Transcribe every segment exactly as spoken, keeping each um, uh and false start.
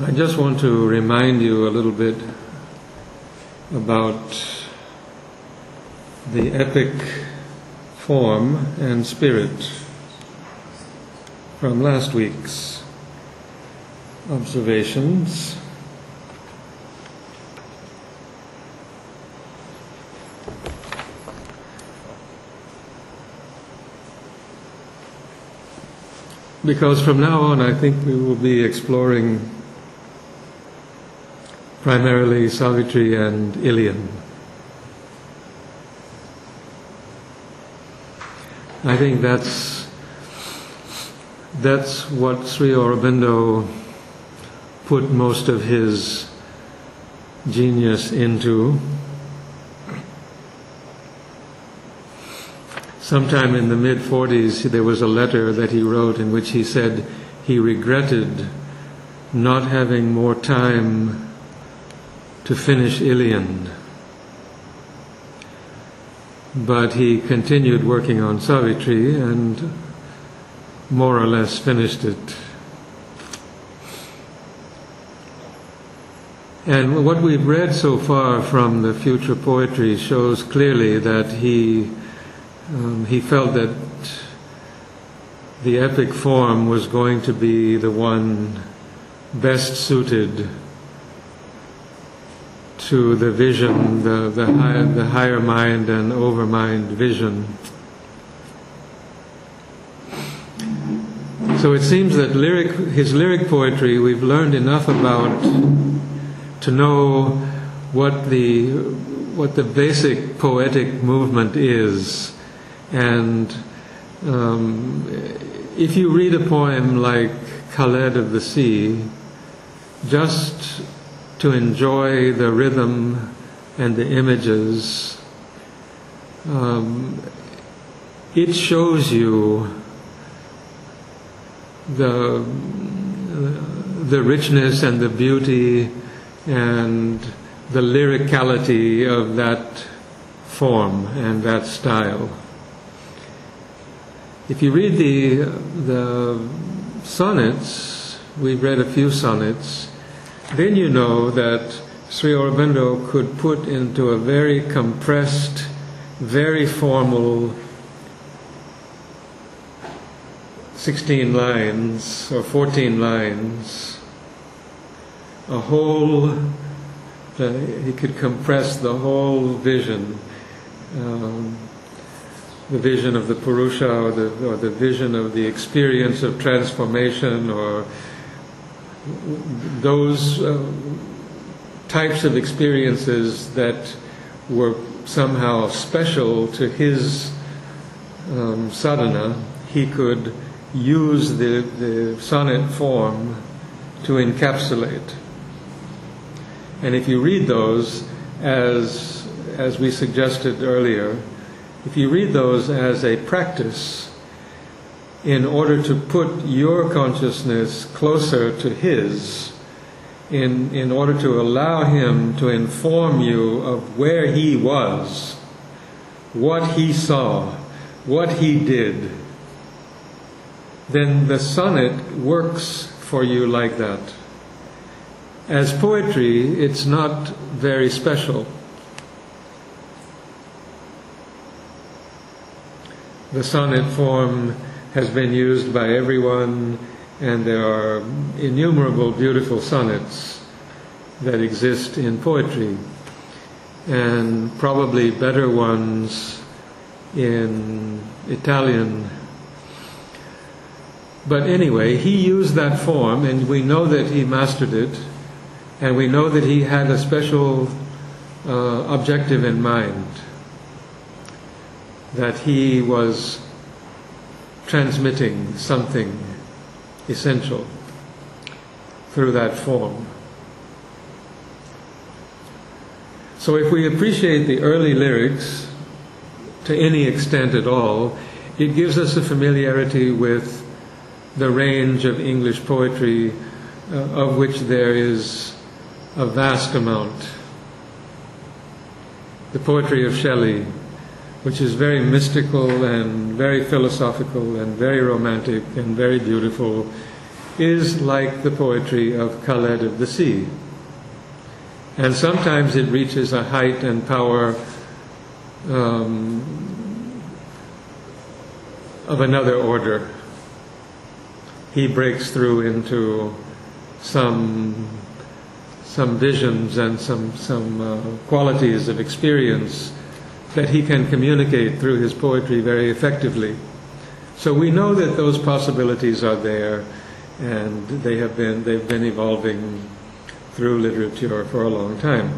I just want to remind you a little bit about the epic form and spirit from last week's observations. Because from now on I think we will be exploring primarily Savitri and Ilian. I think that's that's what Sri Aurobindo put most of his genius into. Sometime in the mid forties there was a letter that he wrote in which he said he regretted not having more time to finish Ilian. But he continued working on Savitri and more or less finished it. And what we've read so far from the future poetry shows clearly that he um, he felt that the epic form was going to be the one best suited to the vision, the the, high, the higher mind and overmind vision. So it seems that lyric, his lyric poetry, we've learned enough about to know what the what the basic poetic movement is, and um, if you read a poem like Khaled of the Sea, just to enjoy the rhythm and the images, um, it shows you the the richness and the beauty and the lyricality of that form and that style. If you read the the sonnets, we've read a few sonnets, then you know that Sri Aurobindo could put into a very compressed, very formal sixteen lines or fourteen lines, a whole, the, he could compress the whole vision, um, the vision of the Purusha, or the, or the vision of the experience of transformation, or those uh, types of experiences that were somehow special to his um, sadhana. He could use the, the sonnet form to encapsulate. And if you read those as, as we suggested earlier, if you read those as a practice in order to put your consciousness closer to his, in, in order to allow him to inform you of where he was, what he saw, what he did, then the sonnet works for you like that. As poetry, it's not very special. The sonnet form has been used by everyone, and there are innumerable beautiful sonnets that exist in poetry, and probably better ones in Italian. But anyway, he used that form, and we know that he mastered it, and we know that he had a special uh, objective in mind, that he was transmitting something essential through that form. So if we appreciate the early lyrics to any extent at all, it gives us a familiarity with the range of English poetry, uh, of which there is a vast amount. The poetry of Shelley, which is very mystical and very philosophical and very romantic and very beautiful, is like the poetry of Khaled of the Sea. And sometimes it reaches a height and power um, of another order. He breaks through into some some visions and some some uh, qualities of experience that he can communicate through his poetry very effectively. So we know that those possibilities are there, and they have been they've been evolving through literature for a long time.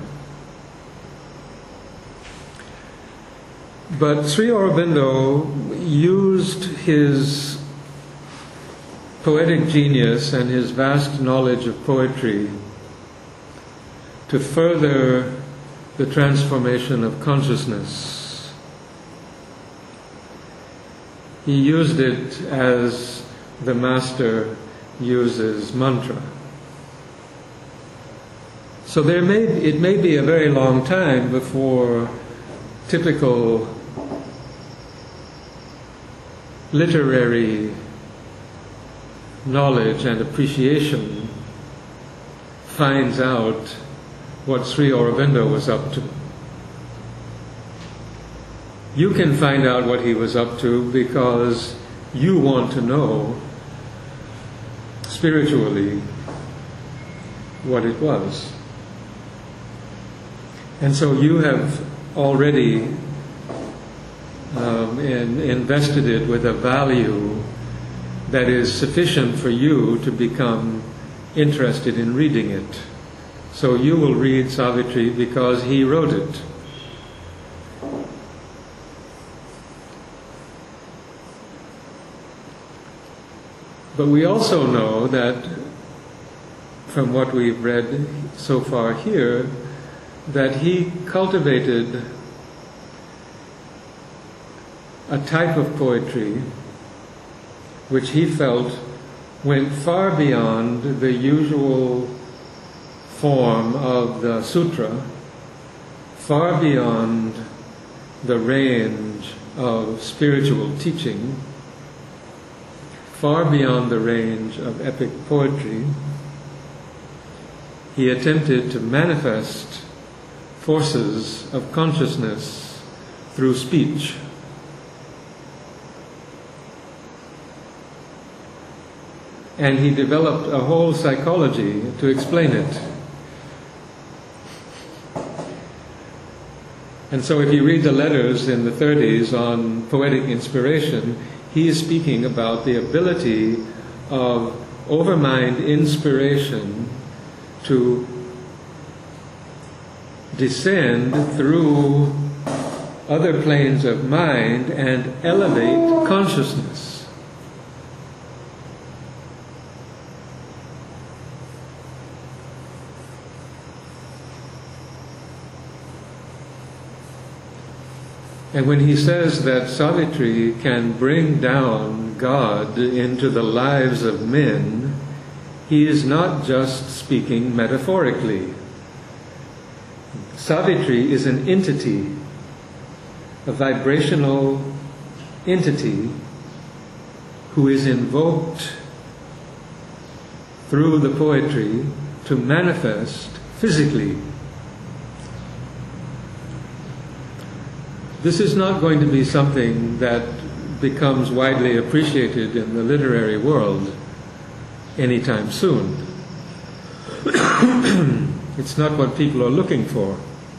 But Sri Aurobindo used his poetic genius and his vast knowledge of poetry to further the transformation of consciousness. He used it as the master uses mantra. So there may, it may be a very long time before typical literary knowledge and appreciation finds out what Sri Aurobindo was up to. You can find out what he was up to because you want to know spiritually what it was. And so you have already um, in, invested it with a value that is sufficient for you to become interested in reading it. So you will read Savitri because he wrote it. But we also know that, from what we've read so far here, that he cultivated a type of poetry which he felt went far beyond the usual form of the sutra, far beyond the range of spiritual teaching, far beyond the range of epic poetry. He attempted to manifest forces of consciousness through speech. And he developed a whole psychology to explain it. And so if you read the letters in the thirties on poetic inspiration, he is speaking about the ability of overmind inspiration to descend through other planes of mind and elevate consciousness. And when he says that Savitri can bring down God into the lives of men, he is not just speaking metaphorically. Savitri is an entity, a vibrational entity who is invoked through the poetry to manifest physically. This is not going to be something that becomes widely appreciated in the literary world anytime soon. It's not what people are looking for.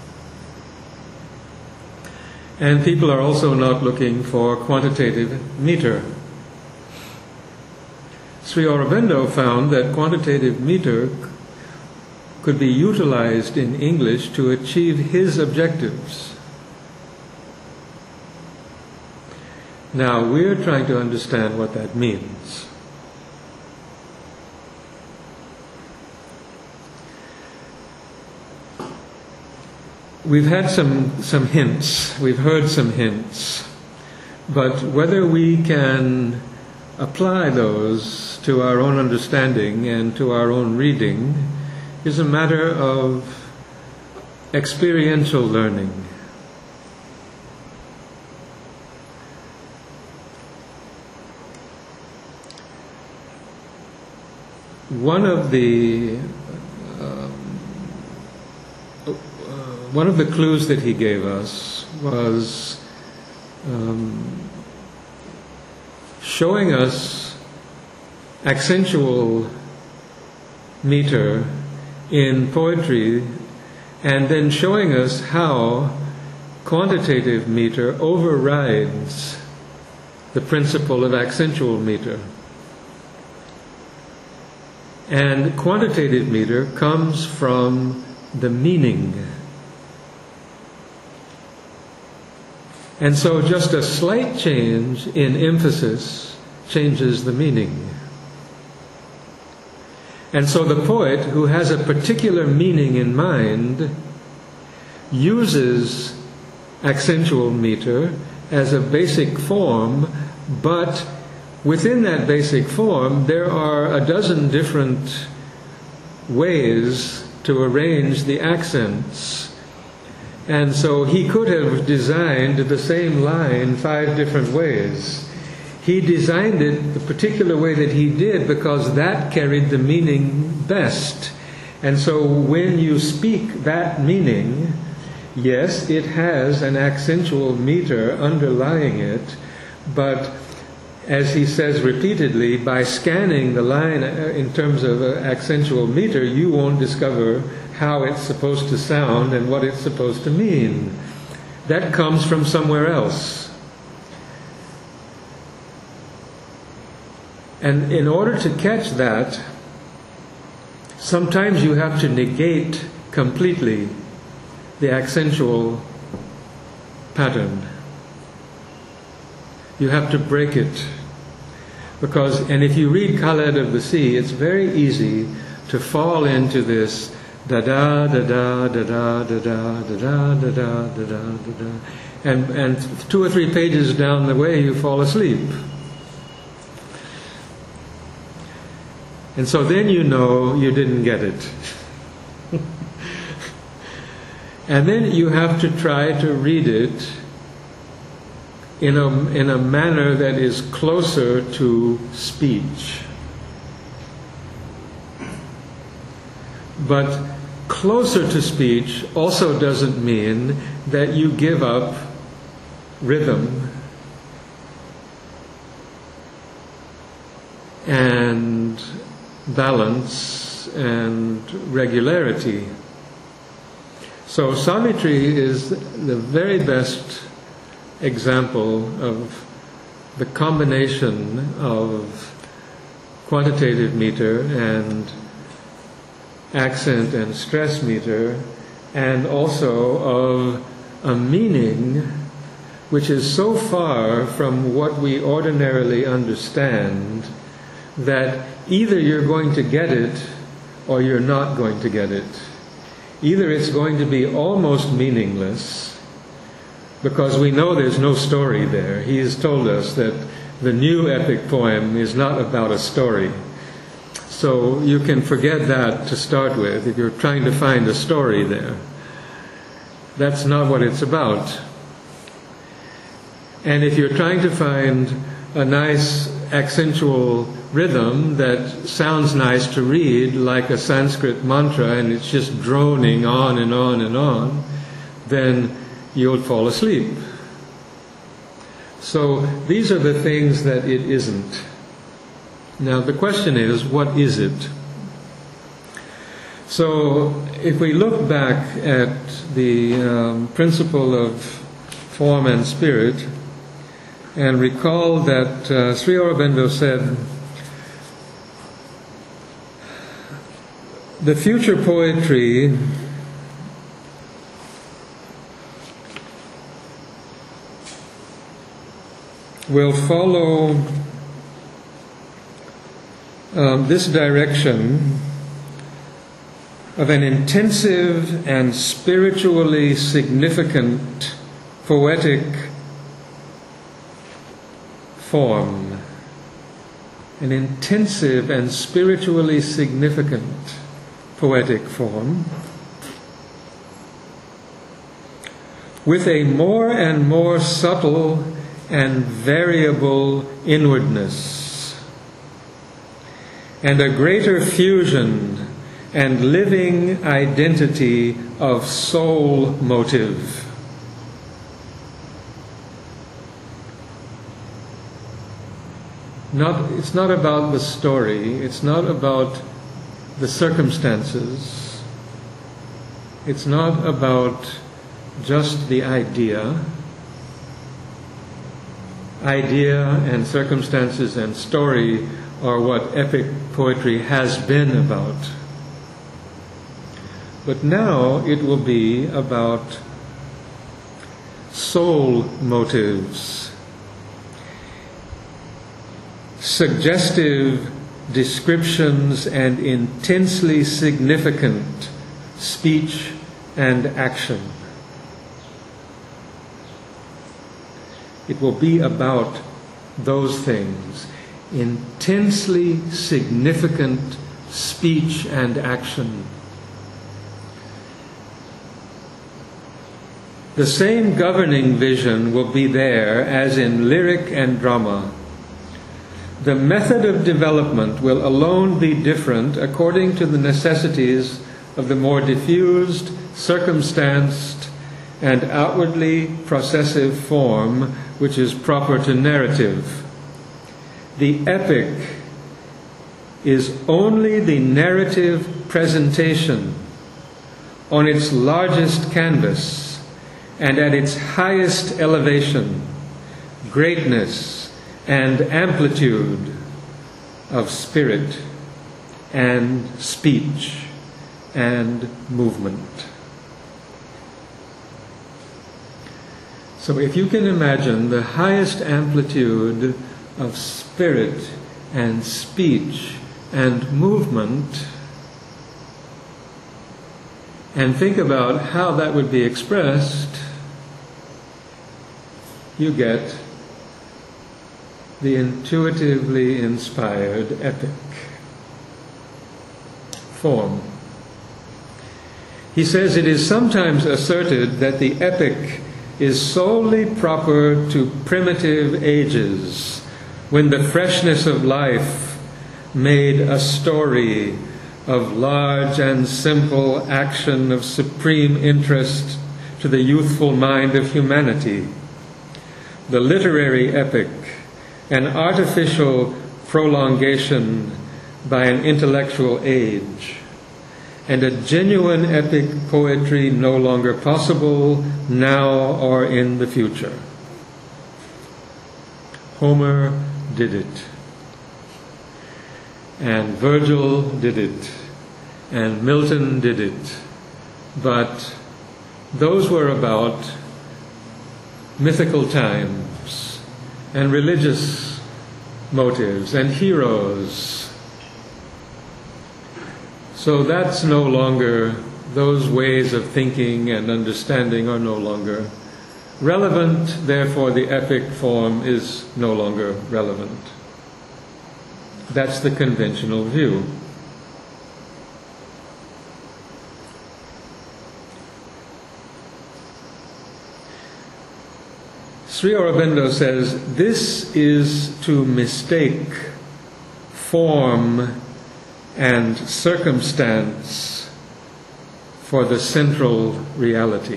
And people are also not looking for quantitative meter. Sri Aurobindo found that quantitative meter could be utilized in English to achieve his objectives. Now, we're trying to understand what that means. We've had some, some hints, we've heard some hints, but whether we can apply those to our own understanding and to our own reading is a matter of experiential learning. one of the um, uh, one of the clues that he gave us was um, showing us accentual meter in poetry, and then showing us how quantitative meter overrides the principle of accentual meter. And quantitative meter comes from the meaning. And so just a slight change in emphasis changes the meaning. And so the poet, who has a particular meaning in mind, uses accentual meter as a basic form, but within that basic form there are a dozen different ways to arrange the accents. And so he could have designed the same line five different ways. He designed it the particular way that he did because that carried the meaning best. And so when you speak that meaning, yes, it has an accentual meter underlying it, but as he says repeatedly, by scanning the line in terms of accentual meter, you won't discover how it's supposed to sound and what it's supposed to mean. That comes from somewhere else. And in order to catch that, sometimes you have to negate completely the accentual pattern. You have to break it. Because, and if you read Khaled of the Sea, it's very easy to fall into this da-da, da-da, da-da, da-da, da-da, da-da, da-da, da-da. And, and two or three pages down the way, you fall asleep. And so then you know you didn't get it. And then you have to try to read it in a, in a manner that is closer to speech. But closer to speech also doesn't mean that you give up rhythm and balance and regularity. So Savitri is the very best example of the combination of quantitative meter and accent and stress meter, and also of a meaning which is so far from what we ordinarily understand that either you're going to get it or you're not going to get it. Either it's going to be almost meaningless, because we know there's no story there. He has told us that the new epic poem is not about a story. So you can forget that to start with if you're trying to find a story there. That's not what it's about. And if you're trying to find a nice accentual rhythm that sounds nice to read, like a Sanskrit mantra, and it's just droning on and on and on, then you'll fall asleep. So these are the things that it isn't. Now the question is, what is it? So if we look back at the um, principle of form and spirit, and recall that uh, Sri Aurobindo said, the future poetry will follow um, this direction of an intensive and spiritually significant poetic form. An intensive and spiritually significant poetic form, with a more and more subtle and variable inwardness. and a greater fusion and living identity of soul motive. Not, it's not about the story, it's not about the circumstances, it's not about just the idea. Idea and circumstances and story are what epic poetry has been about. But now it will be about soul motives, suggestive descriptions and intensely significant speech and action. It will be about those things, intensely significant speech and action. The same governing vision will be there as in lyric and drama. The method of development will alone be different according to the necessities of the more diffused, circumstanced, and outwardly processive form which is proper to narrative. The epic is only the narrative presentation on its largest canvas and at its highest elevation, greatness, and amplitude of spirit and speech and movement. So if you can imagine the highest amplitude of spirit and speech and movement, and think about how that would be expressed, you get the intuitively inspired epic form. He says it is sometimes asserted that the epic is solely proper to primitive ages, when the freshness of life made a story of large and simple action of supreme interest to the youthful mind of humanity. The literary epic, an artificial prolongation by an intellectual age, and a genuine epic poetry no longer possible now or in the future. Homer did it, and Virgil did it, and Milton did it, but those were about mythical times and religious motives and heroes. So that's no longer, those ways of thinking and understanding are no longer relevant, therefore the epic form is no longer relevant. That's the conventional view. Sri Aurobindo says, this is to mistake form and circumstance for the central reality.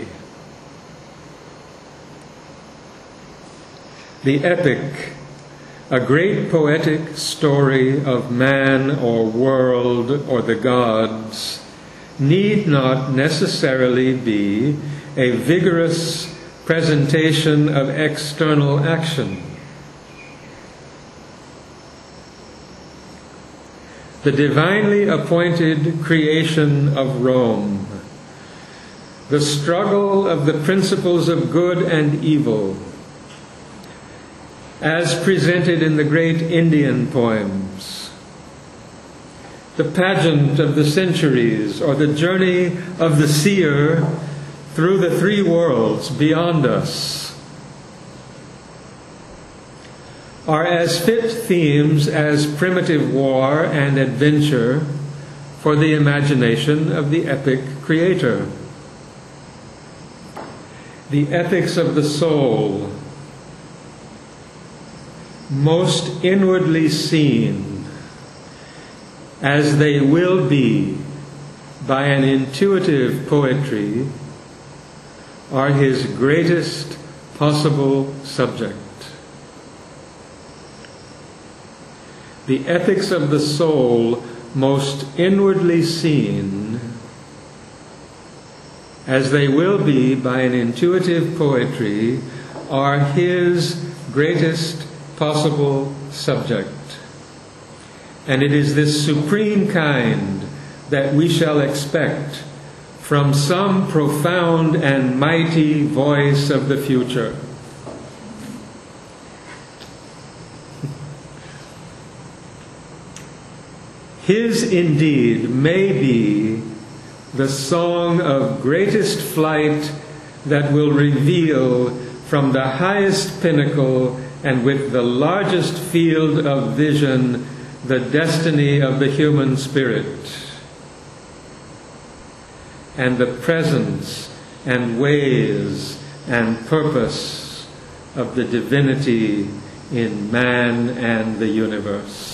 The epic, a great poetic story of man or world or the gods, need not necessarily be a vigorous presentation of external action. The divinely appointed creation of Rome, the struggle of the principles of good and evil, as presented in the great Indian poems, the pageant of the centuries, or the journey of the seer through the three worlds beyond us, are as fit themes as primitive war and adventure for the imagination of the epic creator. The epics of the soul, most inwardly seen, as they will be by an intuitive poetry, are his greatest possible subject. The ethics of the soul most inwardly seen, as they will be by an intuitive poetry, are his greatest possible subject. And it is this supreme kind that we shall expect from some profound and mighty voice of the future. His indeed may be the song of greatest flight that will reveal from the highest pinnacle and with the largest field of vision the destiny of the human spirit and the presence and ways and purpose of the divinity in man and the universe.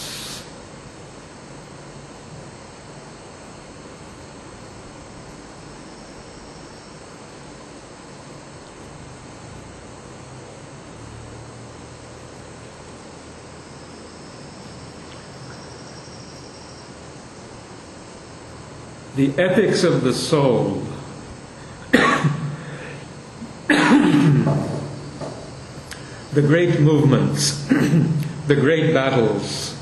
The ethics of the soul. The great movements, the great battles,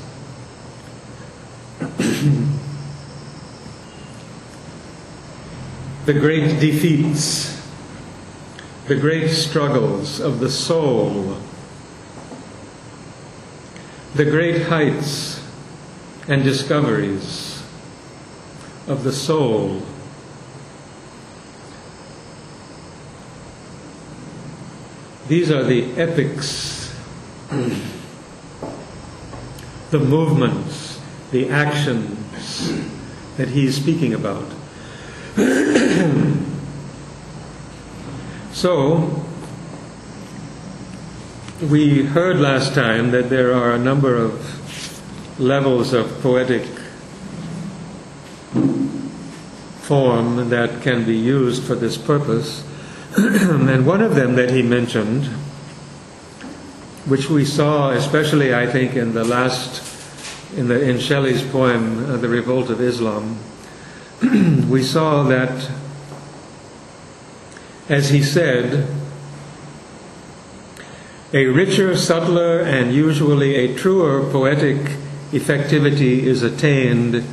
the great defeats, the great struggles of the soul, the great heights and discoveries of the soul. These are the epics, the movements, the actions that he's speaking about. So, we heard last time that there are a number of levels of poetic form that can be used for this purpose. And one of them that he mentioned, which we saw especially, I think, in the last, in the in Shelley's poem, uh, The Revolt of Islam, we saw that, as he said, a richer, subtler, and usually a truer poetic effectivity is attained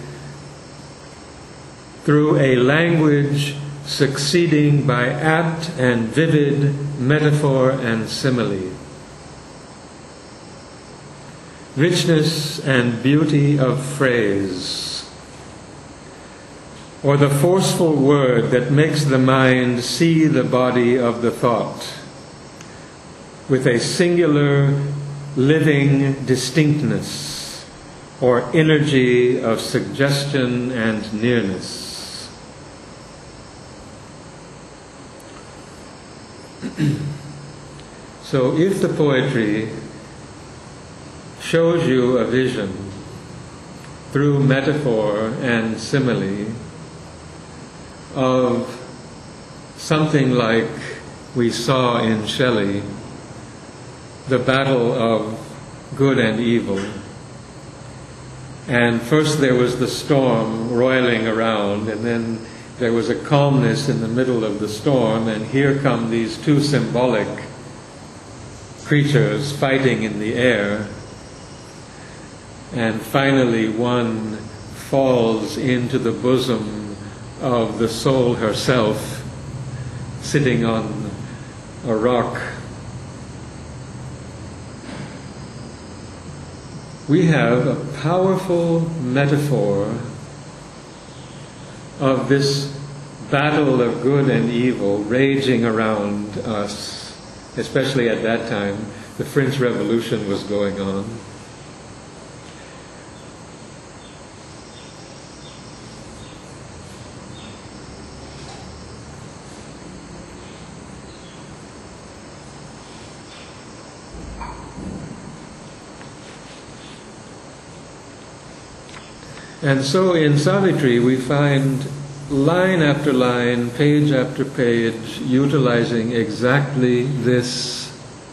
through a language succeeding by apt and vivid metaphor and simile. Richness and beauty of phrase, or the forceful word that makes the mind see the body of the thought with a singular living distinctness or energy of suggestion and nearness. So if the poetry shows you a vision through metaphor and simile of something like we saw in Shelley, the battle of good and evil, and first there was the storm roiling around, and then there was a calmness in the middle of the storm, and here come these two symbolic creatures fighting in the air, and finally one falls into the bosom of the soul herself, sitting on a rock. We have a powerful metaphor of this battle of good and evil raging around us, especially at that time. The French Revolution was going on. And so in Savitri we find line after line, page after page, utilizing exactly this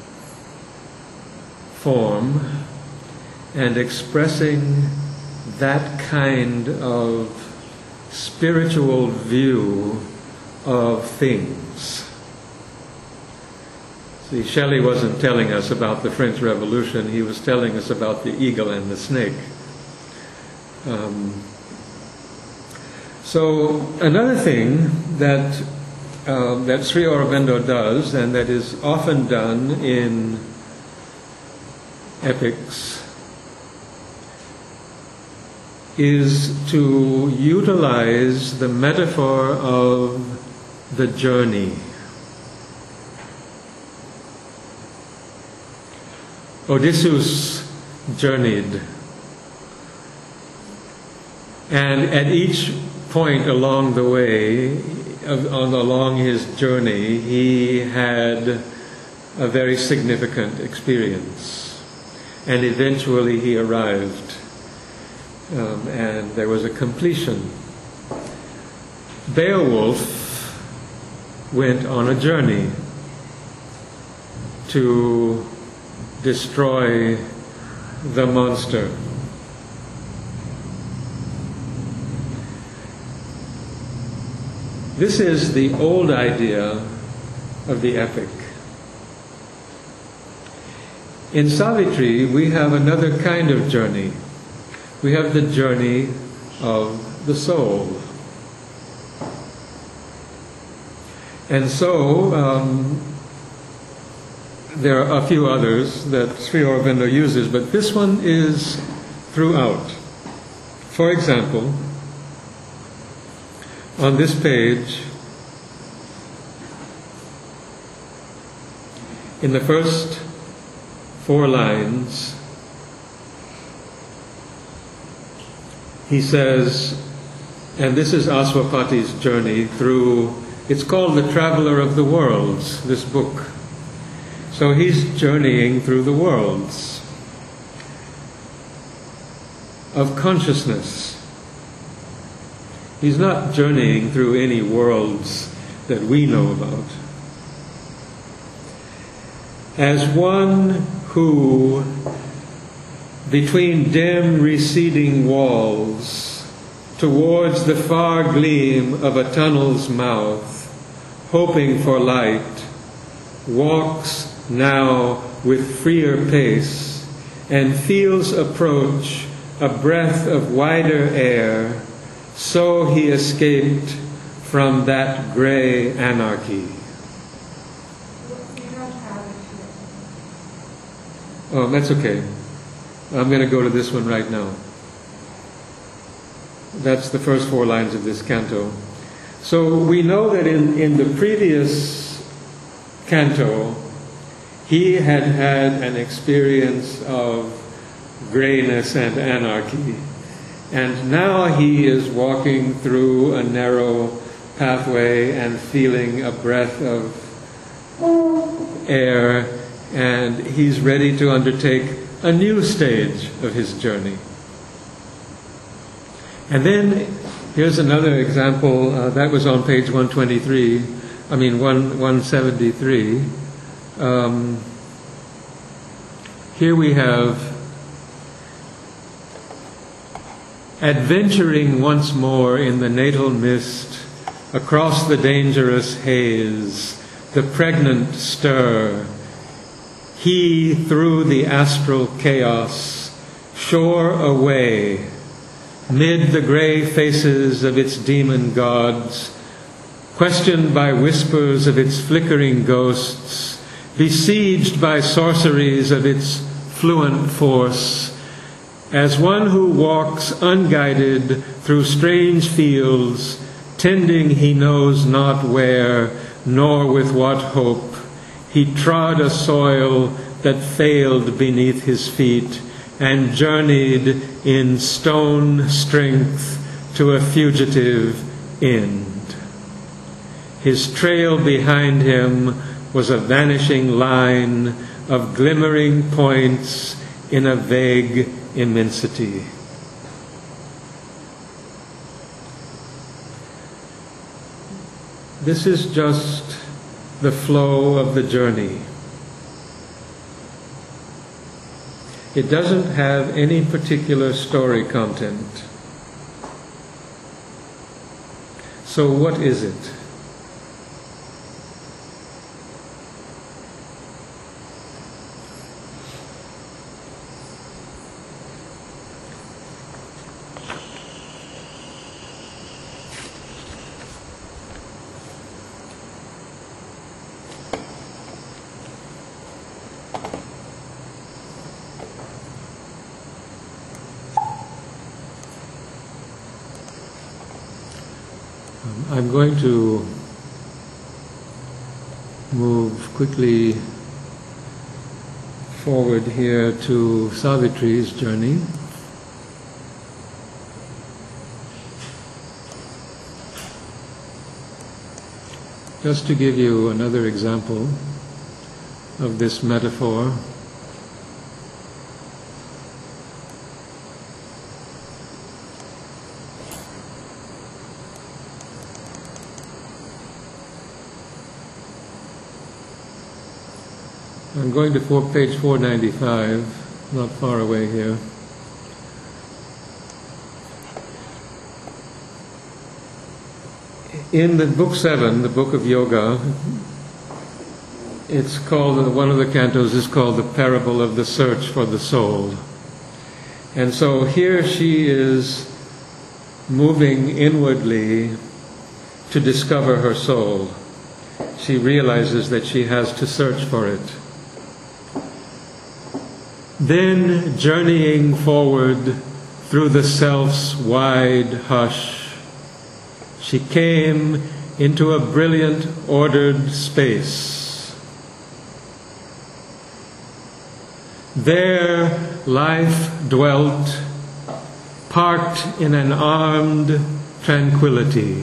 form and expressing that kind of spiritual view of things. See, Shelley wasn't telling us about the French Revolution, he was telling us about the eagle and the snake. Um, so another thing that uh, that Sri Aurobindo does, and that is often done in epics, is to utilize the metaphor of the journey. Odysseus journeyed, and at each point along the way, of, on, along his journey, he had a very significant experience, and eventually he arrived, um, and there was a completion. Beowulf went on a journey to destroy the monster. This is the old idea of the epic. In Savitri, we have another kind of journey. We have the journey of the soul. And so, um, there are a few others that Sri Aurobindo uses, but this one is throughout. For example, on this page, in the first four lines, he says, and this is Aswapati's journey through, it's called The Traveler of the Worlds, this book. So he's journeying through the worlds of consciousness. He's not journeying through any worlds that we know about. As one who, between dim receding walls, towards the far gleam of a tunnel's mouth, hoping for light, walks now with freer pace, and feels approach a breath of wider air, so he escaped from that grey anarchy. Oh, that's okay. I'm going to go to this one right now. That's the first four lines of this canto. So we know that in, in the previous canto, he had had an experience of grayness and anarchy. And now he is walking through a narrow pathway and feeling a breath of air, and he's ready to undertake a new stage of his journey. And then here's another example, uh, that was on page one twenty-three, I mean one seventy-three. Um, here we have adventuring once more in the natal mist, across the dangerous haze, the pregnant stir, he through the astral chaos, shore away, mid the grey faces of its demon gods, questioned by whispers of its flickering ghosts, besieged by sorceries of its fluent force, as one who walks unguided through strange fields, tending he knows not where, nor with what hope, he trod a soil that failed beneath his feet, and journeyed in stone strength to a fugitive end. His trail behind him was a vanishing line of glimmering points in a vague immensity. This is just the flow of the journey. It doesn't have any particular story content. So what is it? I'm going to move quickly forward here to Savitri's journey. Just to give you another example of this metaphor. I'm going to four, page four ninety-five, not far away here. In the book seven, the book of Yoga, it's called, one of the cantos is called The Parable of the Search for the Soul. And so here she is moving inwardly to discover her soul. She realizes that she has to search for it. Then, journeying forward through the self's wide hush, she came into a brilliant, ordered space. There, life dwelt, parked in an armed tranquility.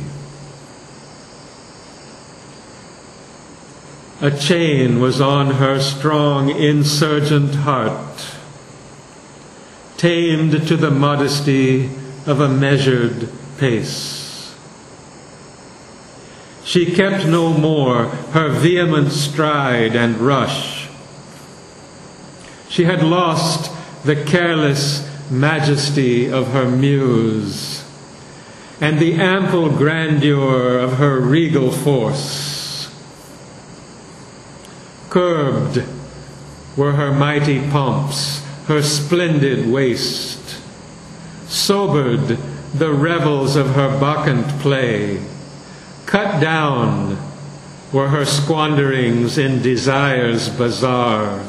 A chain was on her strong, insurgent heart, tamed to the modesty of a measured pace. She kept no more her vehement stride and rush. She had lost the careless majesty of her muse and the ample grandeur of her regal force. Curbed were her mighty pomps, her splendid waist. Sobered the revels of her bacchant play. Cut down were her squanderings in desire's bazaar.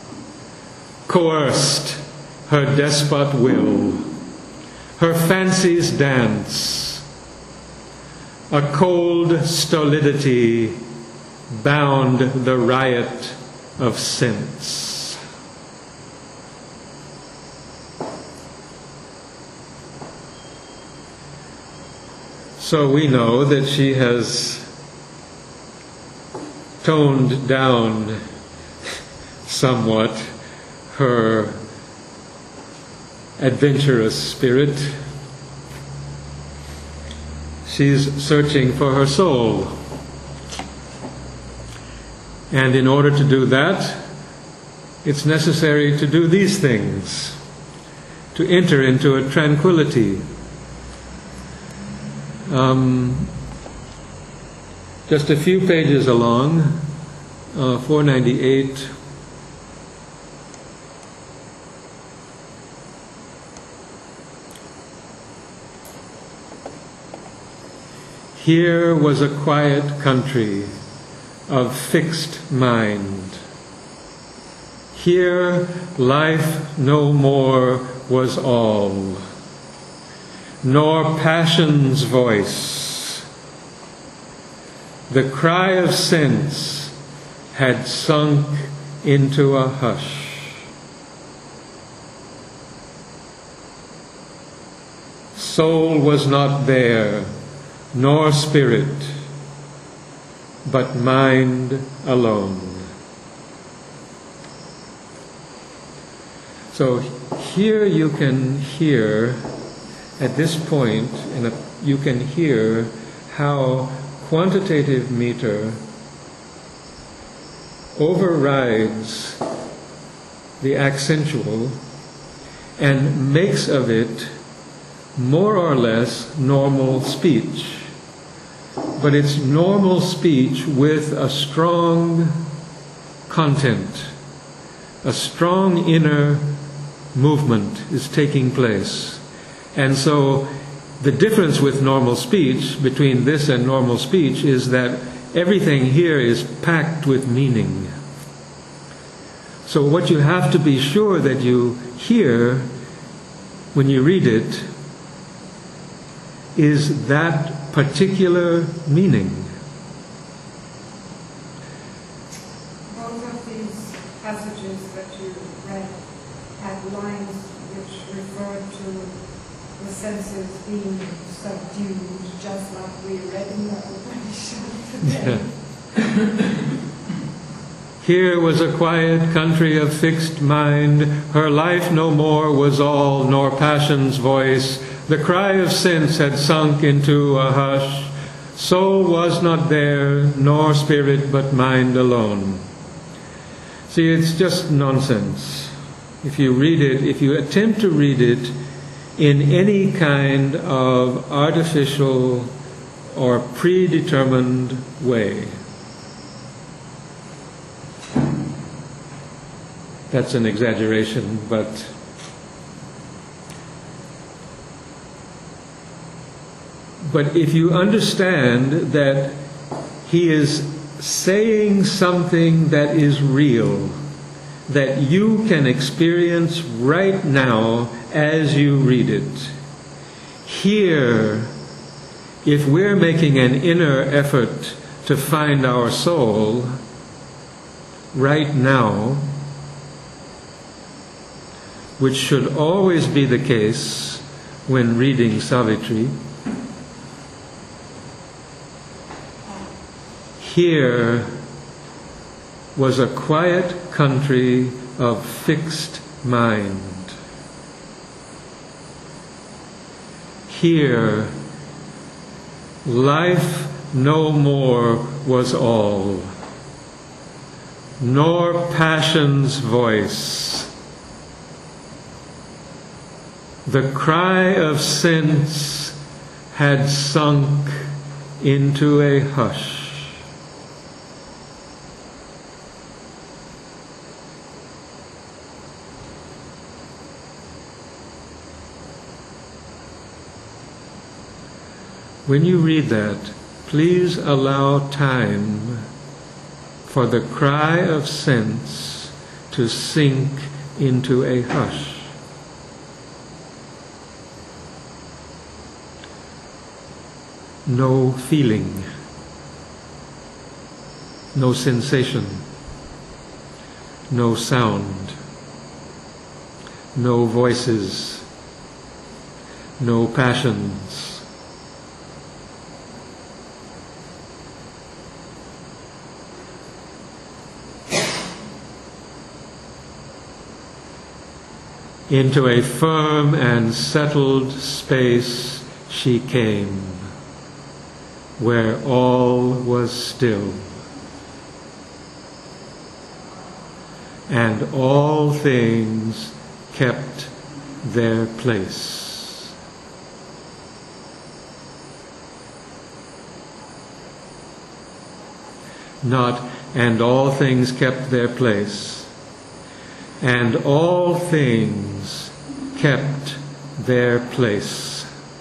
Coerced her despot will, her fancies dance. A cold stolidity bound the riot of sense. So we know that she has toned down somewhat her adventurous spirit. She's searching for her soul. And in order to do that, it's necessary to do these things, to enter into a tranquility. Um, just a few pages along, uh, four ninety-eight. Here was a quiet country of fixed mind. Here life no more was all, nor passion's voice. The cry of sense had sunk into a hush. Soul was not there, nor spirit, but mind alone. So here you can hear, at this point, in a, you can hear how quantitative meter overrides the accentual and makes of it more or less normal speech. But it's normal speech with a strong content, a strong inner movement is taking place. And so the difference with normal speech, between this and normal speech, is that everything here is packed with meaning. So what you have to be sure that you hear when you read it is that particular meaning. Both of these passages that you read had lines which referred to the senses being subdued, just like we read in the Upanishad today. Yeah. Here was a quiet country of fixed mind, her life no more was all, nor passion's voice. The cry of sense had sunk into a hush. Soul was not there, nor spirit, but mind alone. See, it's just nonsense. If you read it, if you attempt to read it in any kind of artificial or predetermined way. That's an exaggeration, but but if you understand that he is saying something that is real, that you can experience right now as you read it. Here, if we're making an inner effort to find our soul right now, which should always be the case when reading Savitri, here was a quiet country of fixed mind. Here, life no more was all, nor passion's voice. The cry of sense had sunk into a hush. When you read that, please allow time for the cry of sense to sink into a hush. No feeling, no sensation, no sound, no voices, no passions. Into a firm and settled space she came, where all was still, and all things kept their place. Not, and all things kept their place, and all things kept their place.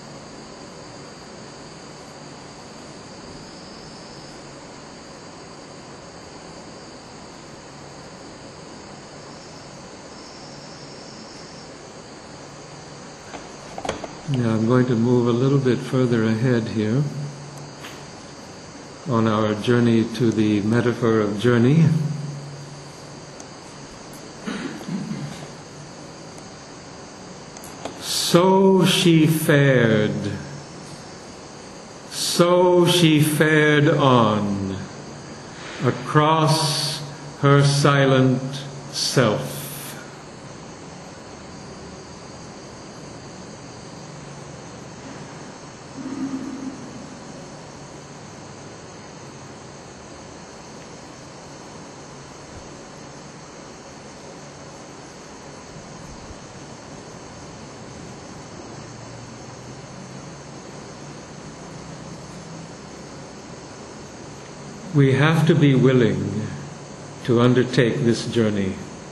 Now I'm going to move a little bit further ahead here on our journey to the metaphor of journey. So she fared, so she fared on, across her silent self. We have to be willing to undertake this journey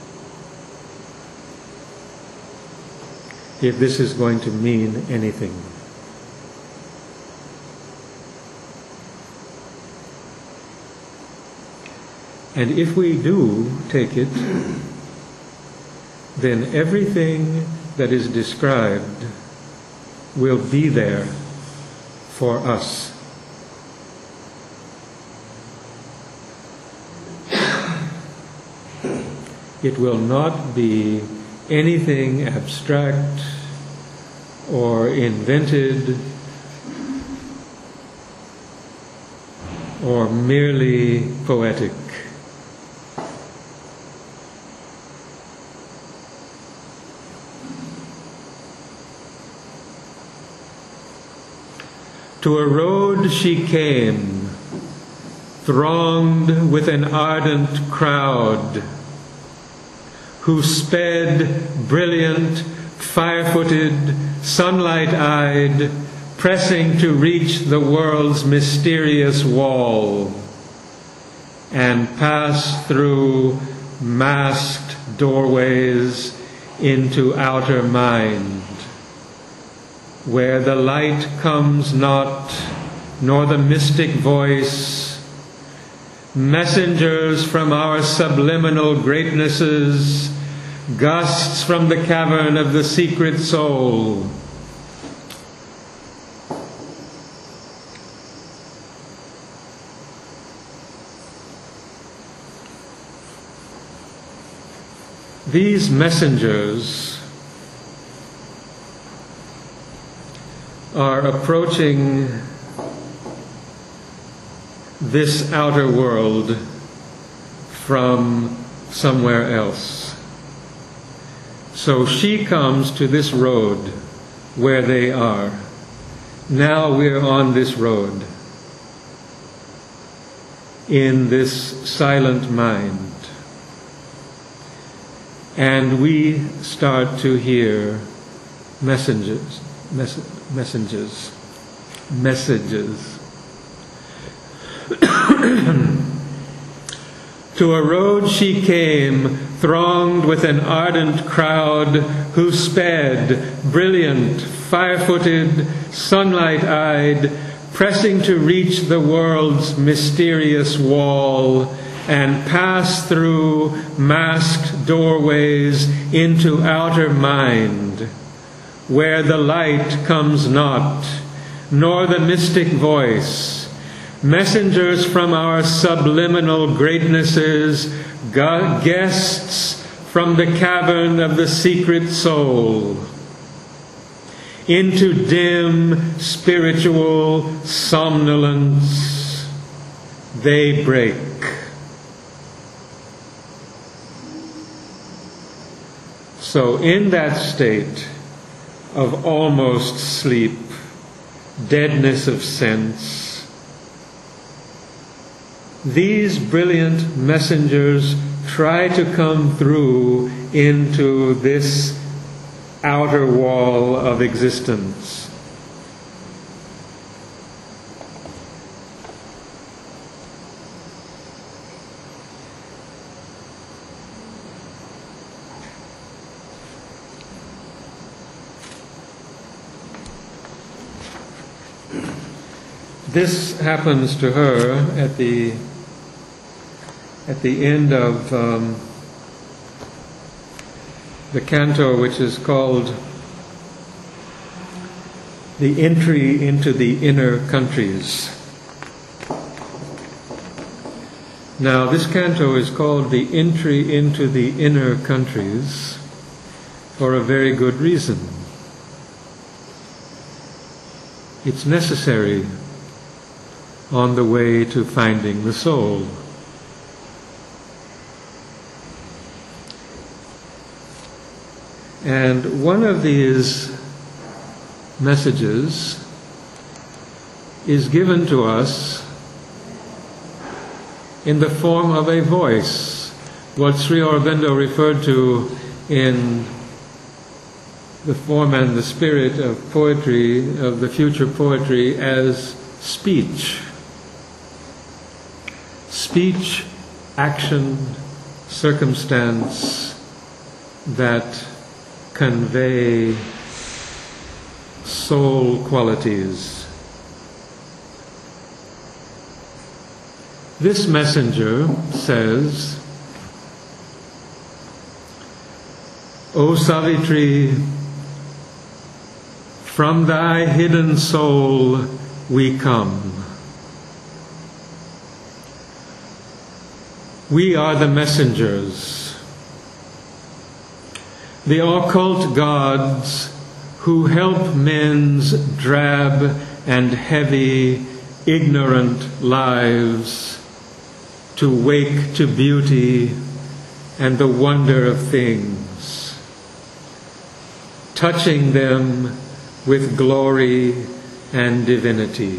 if this is going to mean anything. And if we do take it, then everything that is described will be there for us. It will not be anything abstract or invented or merely poetic. To a road she came, thronged with an ardent crowd, who sped, brilliant, fire-footed, sunlight-eyed, pressing to reach the world's mysterious wall, and pass through masked doorways into outer mind, where the light comes not, nor the mystic voice, messengers from our subliminal greatnesses, gusts from the cavern of the secret soul. These messengers are approaching this outer world from somewhere else. So she comes to this road where they are. Now we're on this road, in this silent mind. And we start to hear messengers, mess- messengers, messages. To a road she came, thronged with an ardent crowd, who sped, brilliant, fire-footed, sunlight-eyed, pressing to reach the world's mysterious wall, and pass through masked doorways into outer mind, where the light comes not, nor the mystic voice, messengers from our subliminal greatnesses, guests from the cavern of the secret soul, into dim spiritual somnolence they break. So in that state of almost sleep, deadness of sense, these brilliant messengers try to come through into this outer wall of existence. This happens to her at the at the end of um, the canto, which is called The Entry into the Inner Countries. Now, this canto is called The Entry into the Inner Countries for a very good reason. It's necessary on the way to finding the soul. And one of these messages is given to us in the form of a voice, what Sri Aurobindo referred to in the form and the spirit of poetry, of the future poetry, as speech. speech, action, circumstance that convey soul qualities. This messenger says, O Savitri, from thy hidden soul we come. We are the messengers, the occult gods who help men's drab and heavy, ignorant lives to wake to beauty and the wonder of things, touching them with glory and divinity.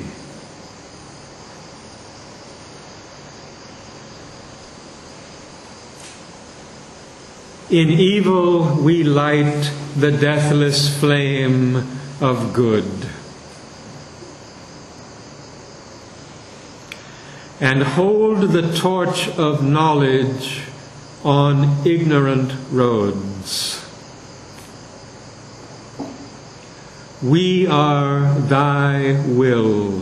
In evil we light the deathless flame of good, and hold the torch of knowledge on ignorant roads. We are thy will,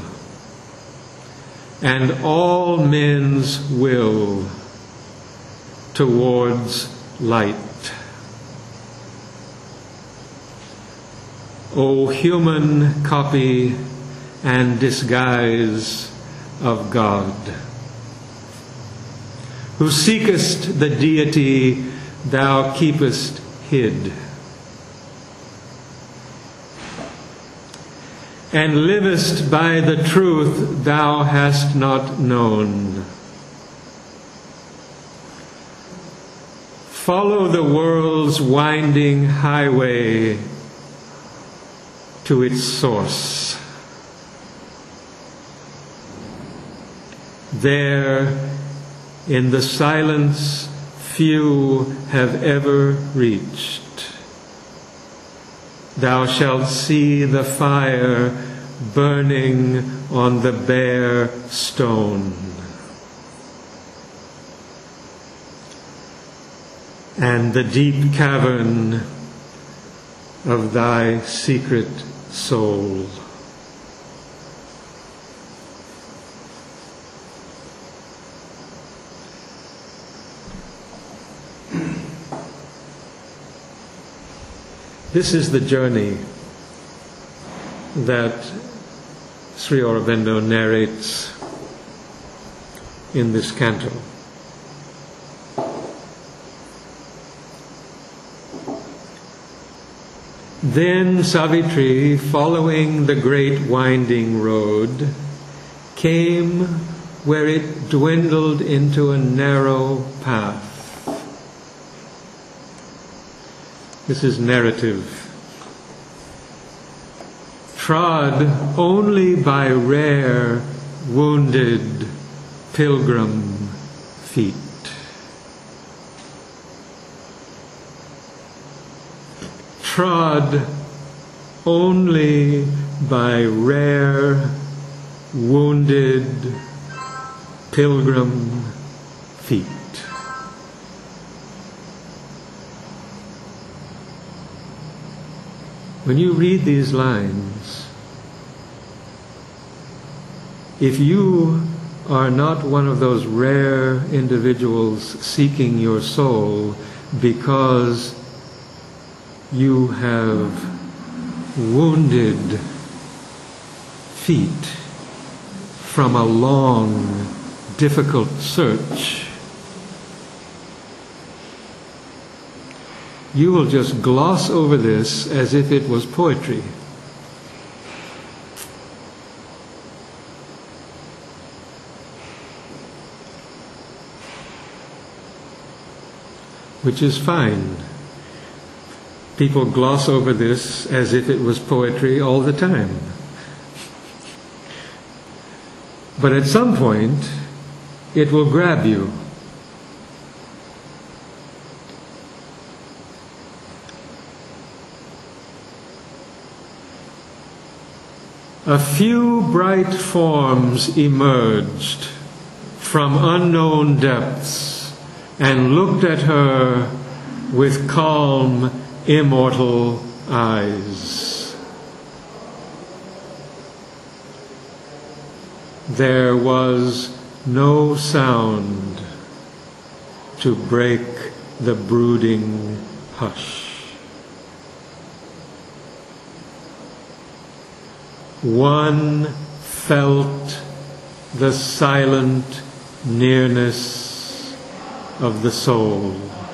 and all men's will towards light. O human copy and disguise of God, who seekest the deity thou keepest hid, and livest by the truth thou hast not known. Follow the world's winding highway to its source. There, in the silence few have ever reached, thou shalt see the fire burning on the bare stone, and the deep cavern of thy secret soul. This is the journey that Sri Aurobindo narrates in this canto. Then Savitri, following the great winding road, came where it dwindled into a narrow path. This is narrative. Trod only by rare, wounded pilgrim feet. Trod only by rare, wounded pilgrim feet. When you read these lines, if you are not one of those rare individuals seeking your soul because you have wounded feet from a long, difficult search, you will just gloss over this as if it was poetry. Which is fine. People gloss over this as if it was poetry all the time. But at some point, it will grab you. A few bright forms emerged from unknown depths and looked at her with calm, immortal eyes. There was no sound to break the brooding hush. One felt the silent nearness of the soul.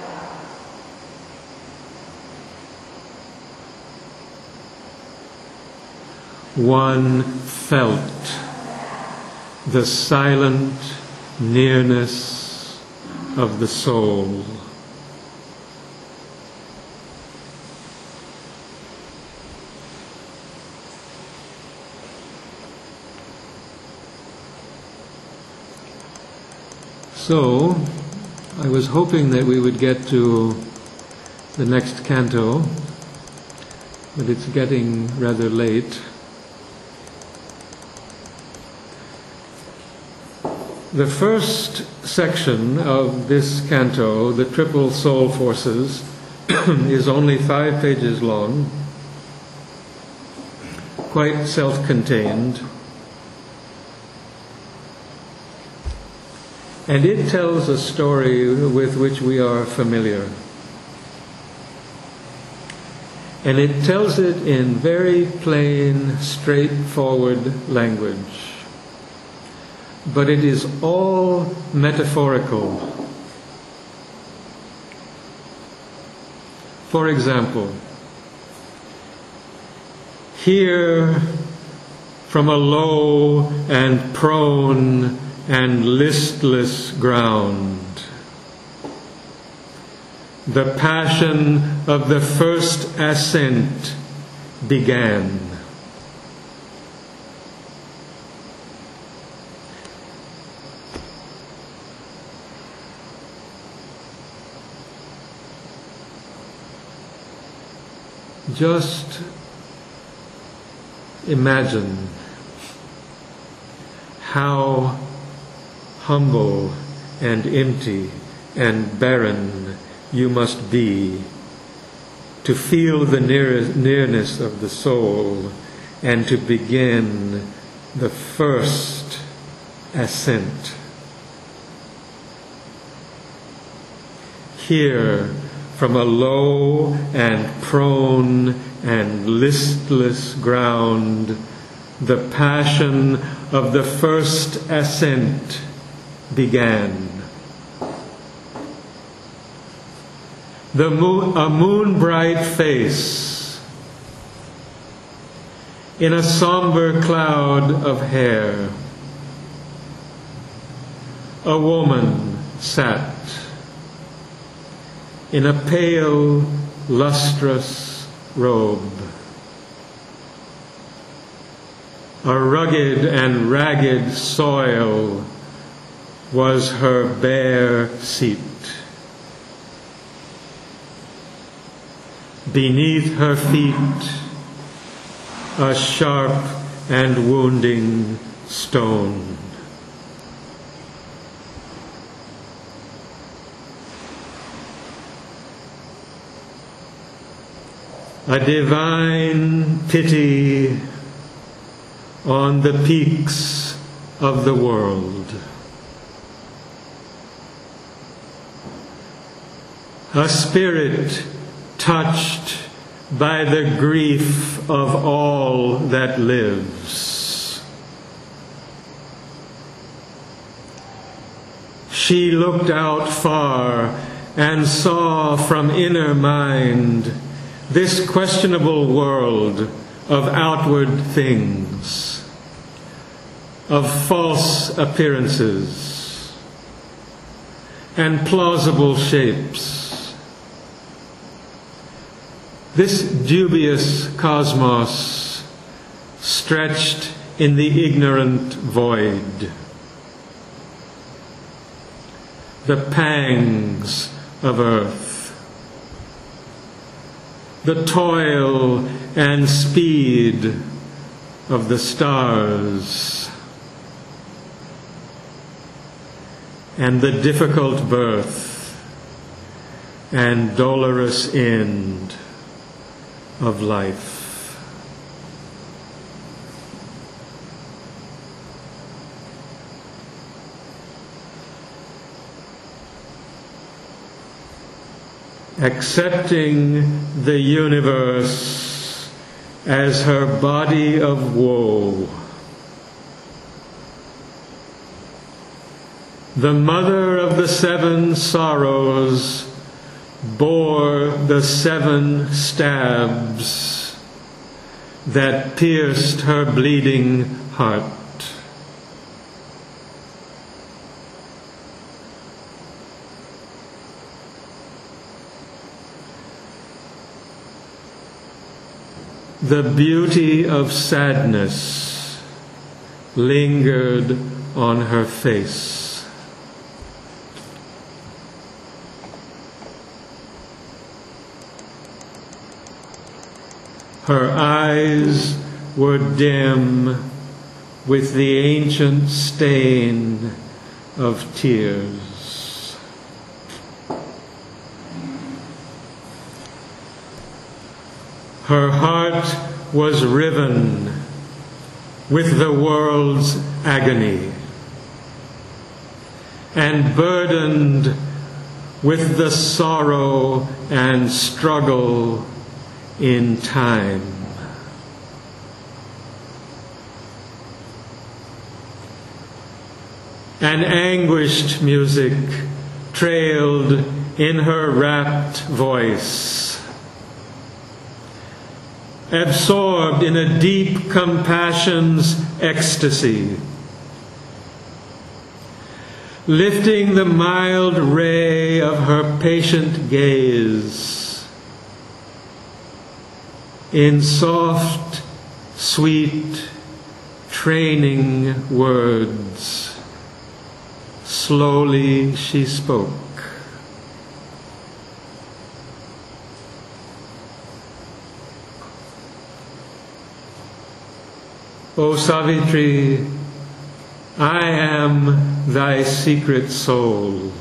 One felt the silent nearness of the soul. So, I was hoping that we would get to the next canto, but it's getting rather late. The first section of this canto, the Triple Soul Forces, is only five pages long, quite self-contained, and it tells a story with which we are familiar. And it tells it in very plain, straightforward language. But it is all metaphorical. For example, here from a low and prone and listless ground, the passion of the first ascent began. Just imagine how humble and empty and barren you must be to feel the near- nearness of the soul and to begin the first ascent. Here, from a low and prone and listless ground, the passion of the first ascent began. The moon, a moon-bright face in a somber cloud of hair. A woman sat in a pale, lustrous robe. A rugged and ragged soil was her bare seat. Beneath her feet, a sharp and wounding stone. A divine pity on the peaks of the world. A spirit touched by the grief of all that lives. She looked out far and saw from inner mind this questionable world of outward things, of false appearances and plausible shapes. This dubious cosmos stretched in the ignorant void. The pangs of earth, the toil and speed of the stars, and the difficult birth and dolorous end of life. Accepting the universe as her body of woe, the mother of the seven sorrows bore the seven stabs that pierced her bleeding heart. The beauty of sadness lingered on her face. Her eyes were dim with the ancient stain of tears. Her heart was riven with the world's agony and burdened with the sorrow and struggle in time. An anguished music trailed in her rapt voice, absorbed in a deep compassion's ecstasy, lifting the mild ray of her patient gaze in soft, sweet, training words. Slowly she spoke. O Savitri, I am thy secret soul.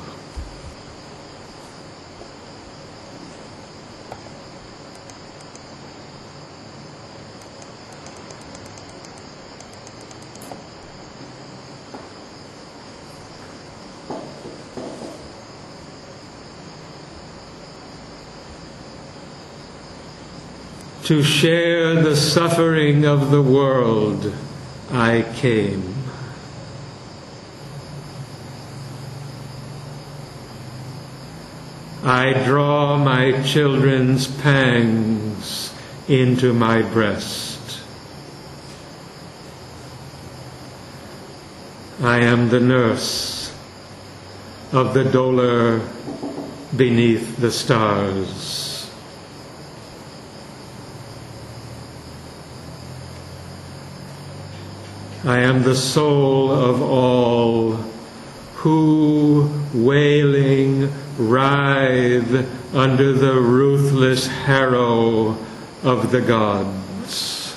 To share the suffering of the world, I came. I draw my children's pangs into my breast. I am the nurse of the dolor beneath the stars. I am the soul of all who, wailing, writhe under the ruthless harrow of the gods.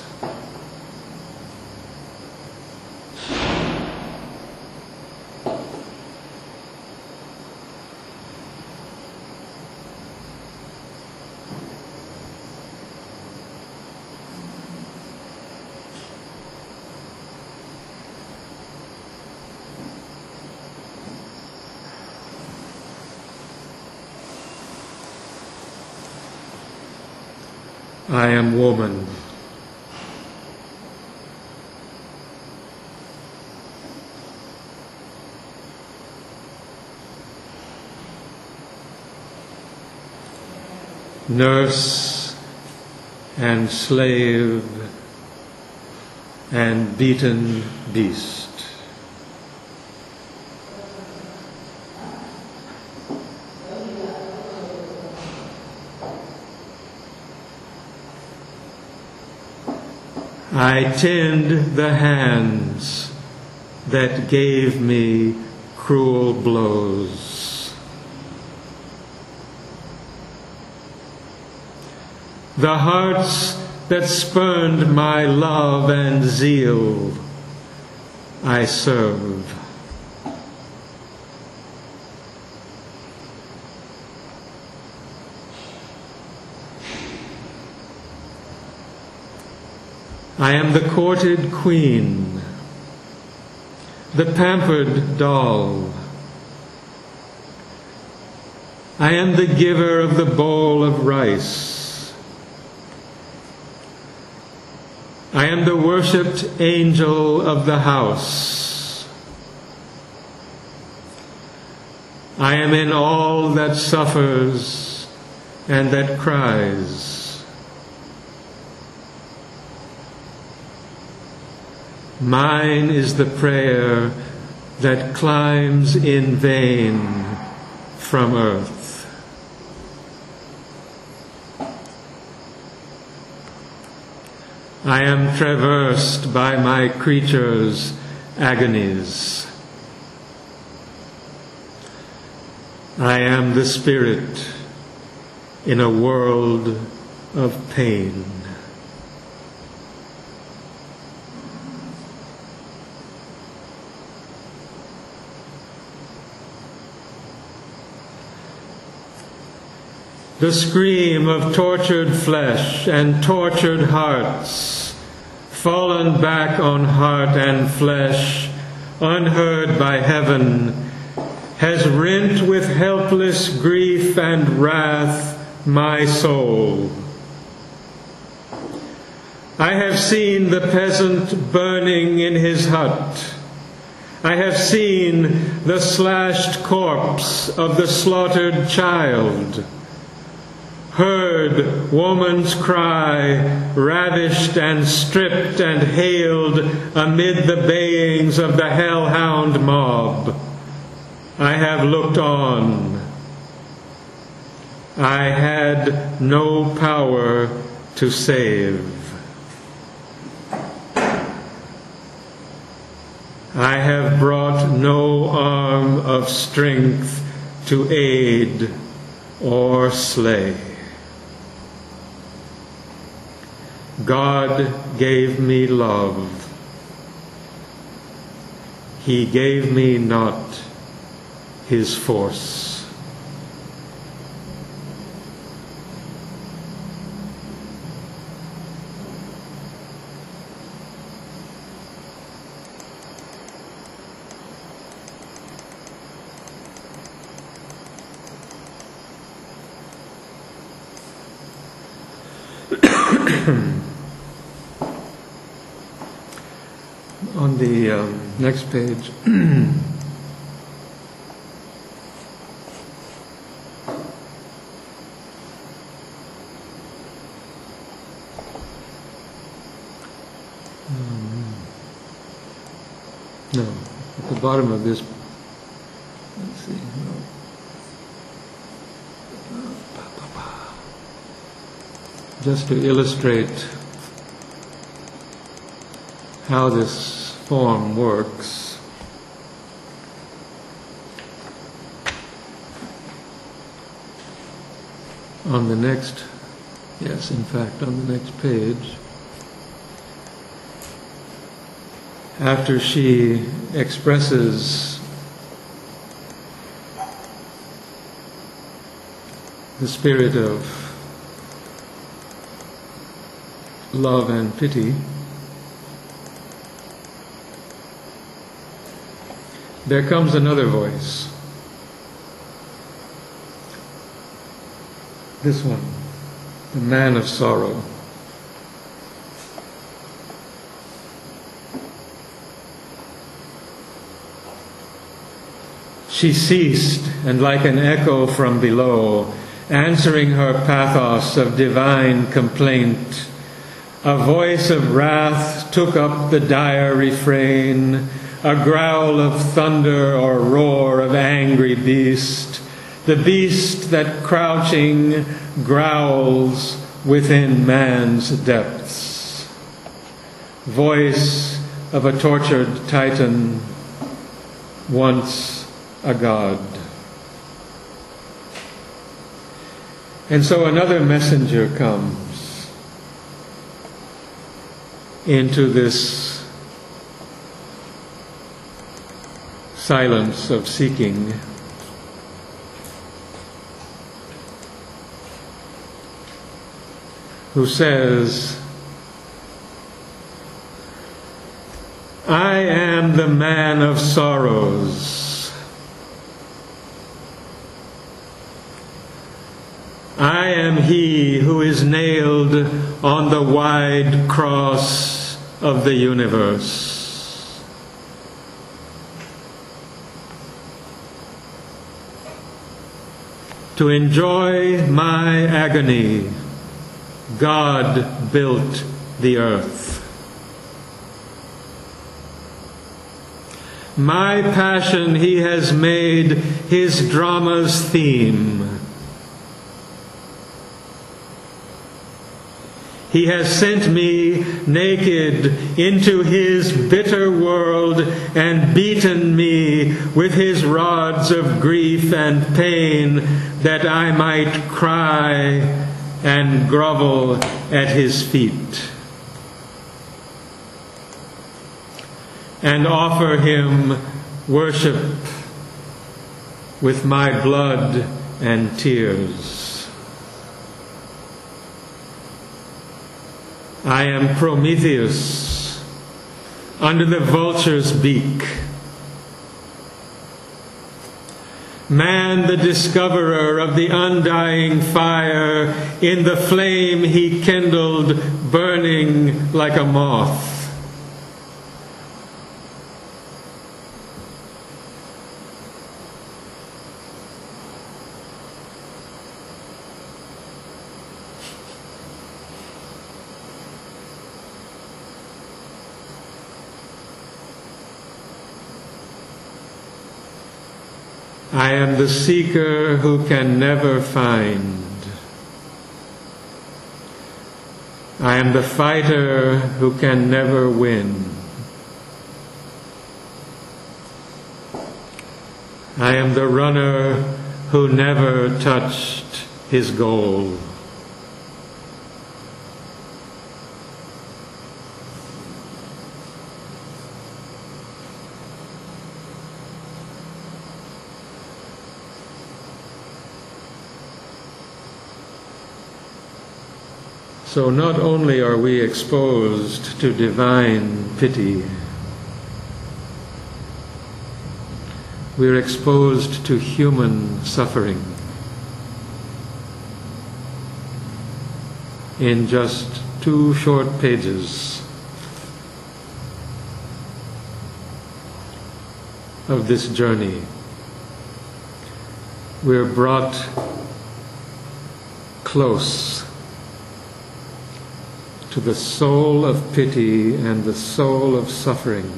I am woman. Nurse and slave and beaten beast. I tend the hands that gave me cruel blows. The hearts that spurned my love and zeal, I serve. I am the courted queen, the pampered doll. I am the giver of the bowl of rice. I am the worshipped angel of the house. I am in all that suffers and that cries. Mine is the prayer that climbs in vain from earth. I am traversed by my creatures' agonies. I am the spirit in a world of pain. The scream of tortured flesh and tortured hearts, fallen back on heart and flesh, unheard by heaven, has rent with helpless grief and wrath my soul. I have seen the peasant burning in his hut. I have seen the slashed corpse of the slaughtered child, heard woman's cry, ravished and stripped and hailed amid the bayings of the hellhound mob. I have looked on. I had no power to save. I have brought no arm of strength to aid or slay. God gave me love. He gave me not his force. On the um, next page, um, no, at the bottom of this, let's see, no. Just to illustrate how this form works. On the next, yes, in fact, on the next page, after she expresses the spirit of love and pity, there comes another voice. This one, the man of sorrow. She ceased, and like an echo from below, answering her pathos of divine complaint, a voice of wrath took up the dire refrain, a growl of thunder or roar of angry beast, the beast that crouching growls within man's depths. Voice of a tortured titan, once a god. And so another messenger comes into this silence of seeking, who says, I am the man of sorrows. I am he who is nailed on the wide cross of the universe. To enjoy my agony, God built the earth. My passion He has made His drama's theme. He has sent me naked into His bitter world and beaten me with His rods of grief and pain, that I might cry and grovel at His feet and offer Him worship with my blood and tears. I am Prometheus under the vulture's beak. Man, the discoverer of the undying fire, in the flame he kindled, burning like a moth. I am the seeker who can never find. I am the fighter who can never win. I am the runner who never touched his goal. So not only are we exposed to divine pity, we're exposed to human suffering in just two short pages of this journey. We're brought close to the soul of pity and the soul of suffering.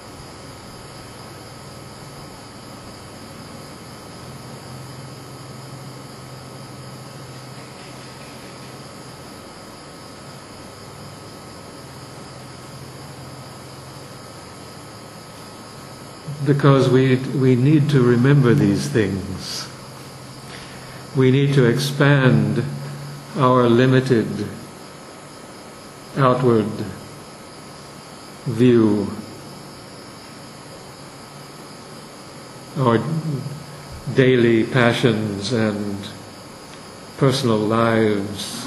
Because we, we need to remember these things. We need to expand our limited outward view, our daily passions and personal lives,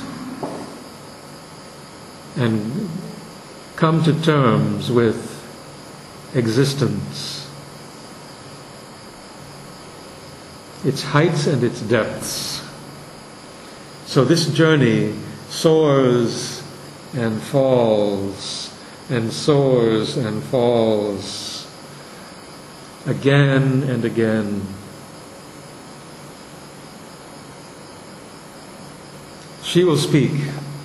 and come to terms with existence, its heights and its depths. So this journey soars and falls, and soars and falls, again and again. She will speak.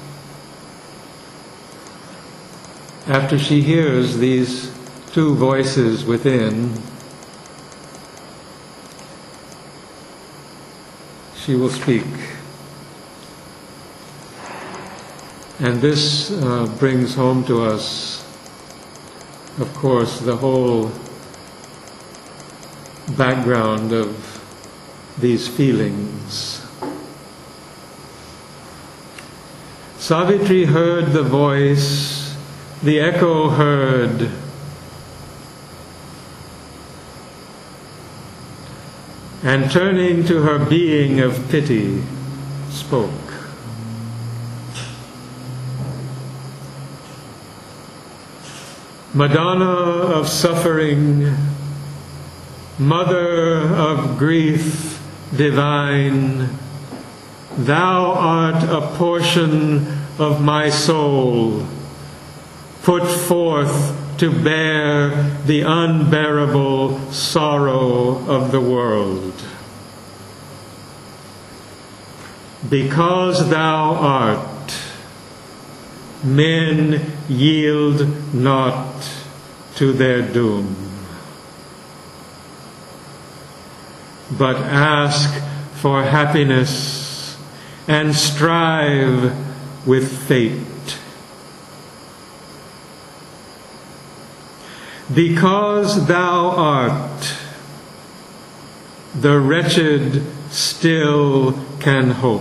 After she hears these two voices within, she will speak. And this uh, brings home to us, of course, the whole background of these feelings. Savitri heard the voice, the echo heard. And turning to her being of pity, spoke. Madonna of suffering, Mother of grief divine, Thou art a portion of my soul, put forth to bear the unbearable sorrow of the world. Because Thou art, men yield not to their doom, but ask for happiness and strive with fate. Because Thou art, the wretched still can hope.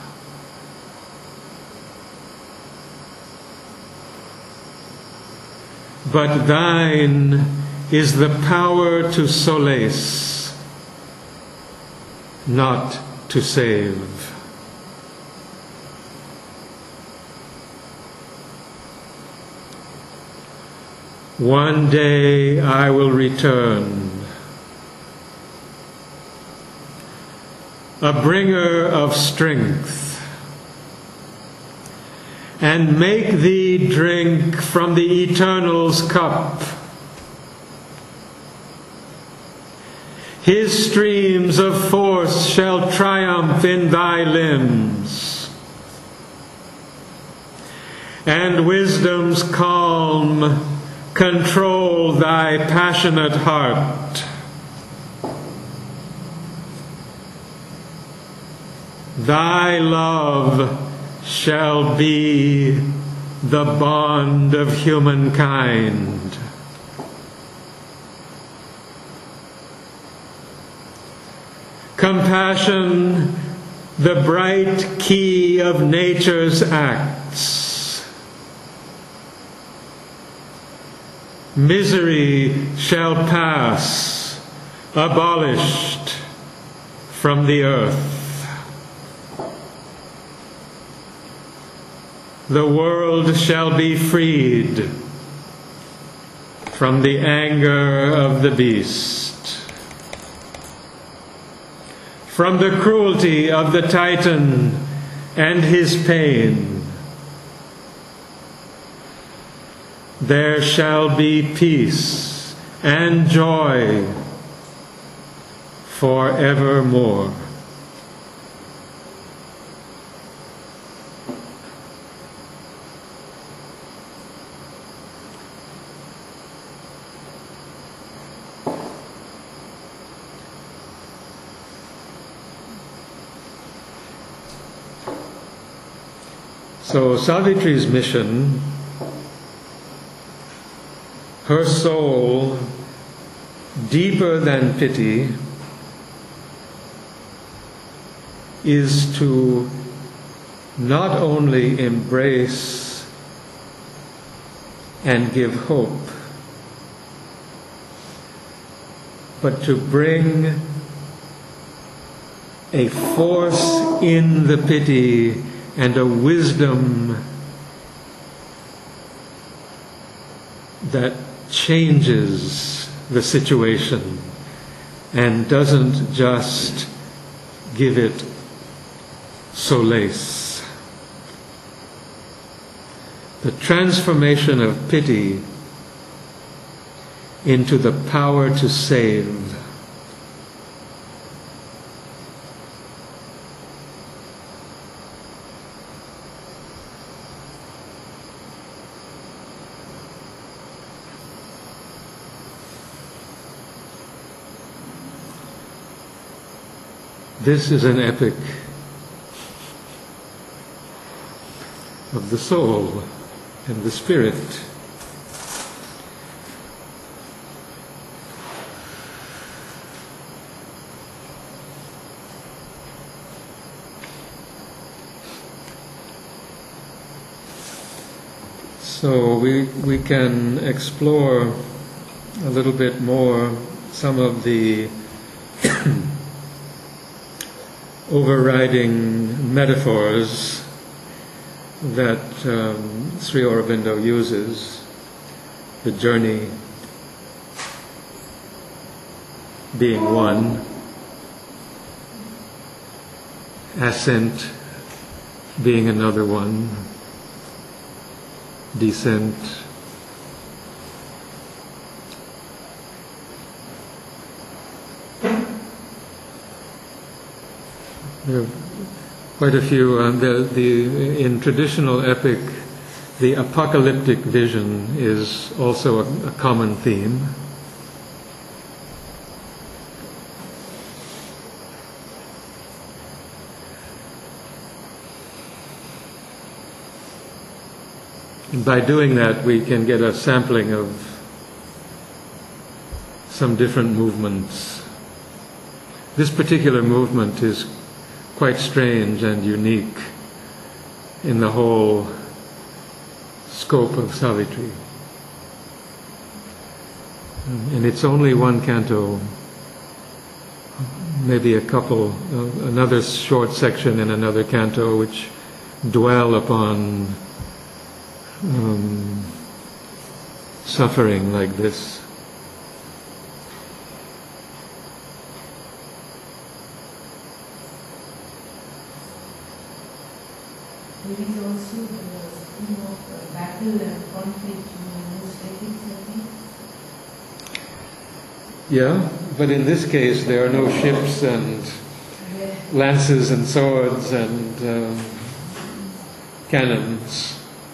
But Thine is the power to solace, not to save. One day I will return, a bringer of strength, and make Thee drink from the Eternal's cup. His streams of force shall triumph in Thy limbs, and wisdom's calm control Thy passionate heart. Thy love shall be the bond of humankind. Compassion, the bright key of nature's acts. Misery shall pass, abolished from the earth. The world shall be freed from the anger of the beast, from the cruelty of the Titan and his pain. There shall be peace and joy forevermore. So Savitri's mission, her soul, deeper than pity, is to not only embrace and give hope, but to bring a force in the pity and a wisdom that changes the situation and doesn't just give it solace. The transformation of pity into the power to save. This is an epic of the soul and the spirit. So we, we can explore a little bit more some of the overriding metaphors that um, Sri Aurobindo uses. the journey being one, ascent being another one, descent. There are quite a few. Uh, the, the, in traditional epic, the apocalyptic vision is also a, a common theme. And by doing that, we can get a sampling of some different movements. This particular movement is quite strange and unique in the whole scope of Savitri. And it's only one canto, maybe a couple, uh, another short section in another canto which dwell upon um, suffering like this. There is also the theme of uh, battle and conflict in most epics, I think. Yeah, but in this case there are no ships and Yeah. lances and swords and uh, cannons.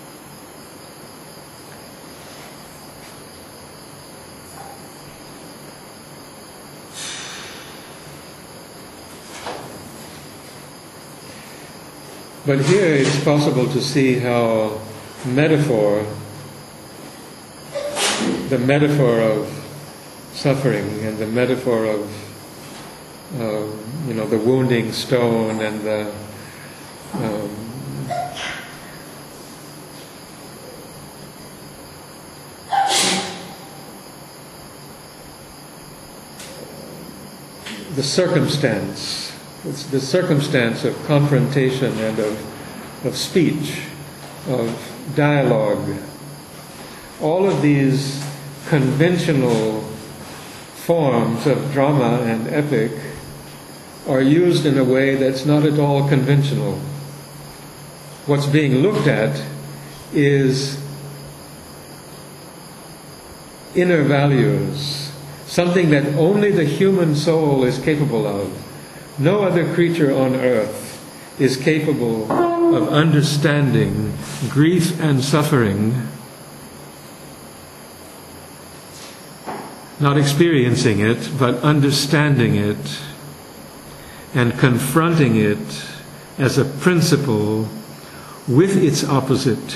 But here it's possible to see how metaphor, the metaphor of suffering and the metaphor of, uh, you know, the wounding stone and the um, the circumstance. It's the circumstance of confrontation and of, of speech, of dialogue. All of these conventional forms of drama and epic are used in a way that's not at all conventional. What's being looked at is inner values, something that only the human soul is capable of. No other creature on earth is capable of understanding grief and suffering, not experiencing it, but understanding it and confronting it as a principle with its opposite.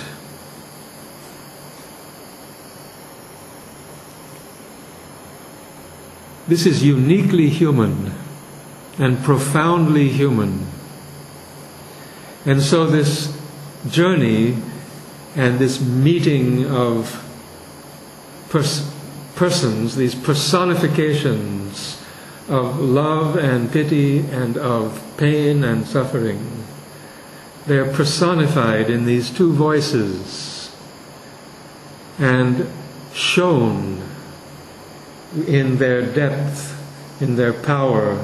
This is uniquely human and profoundly human. And so this journey and this meeting of pers- persons, these personifications of love and pity and of pain and suffering, they are personified in these two voices and shown in their depth, in their power.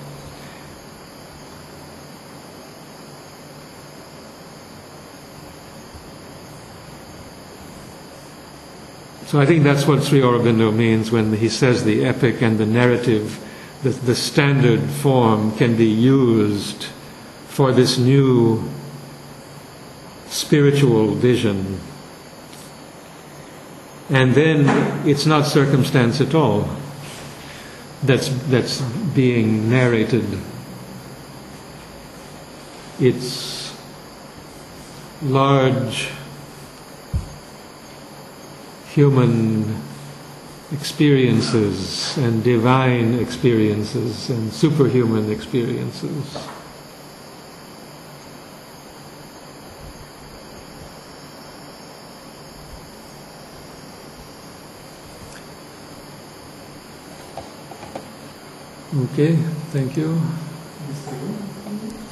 So I think that's what Sri Aurobindo means when he says the epic and the narrative, the, the standard form, can be used for this new spiritual vision. And then it's not circumstance at all that's, that's being narrated. It's large human experiences and divine experiences and superhuman experiences. Okay, thank you.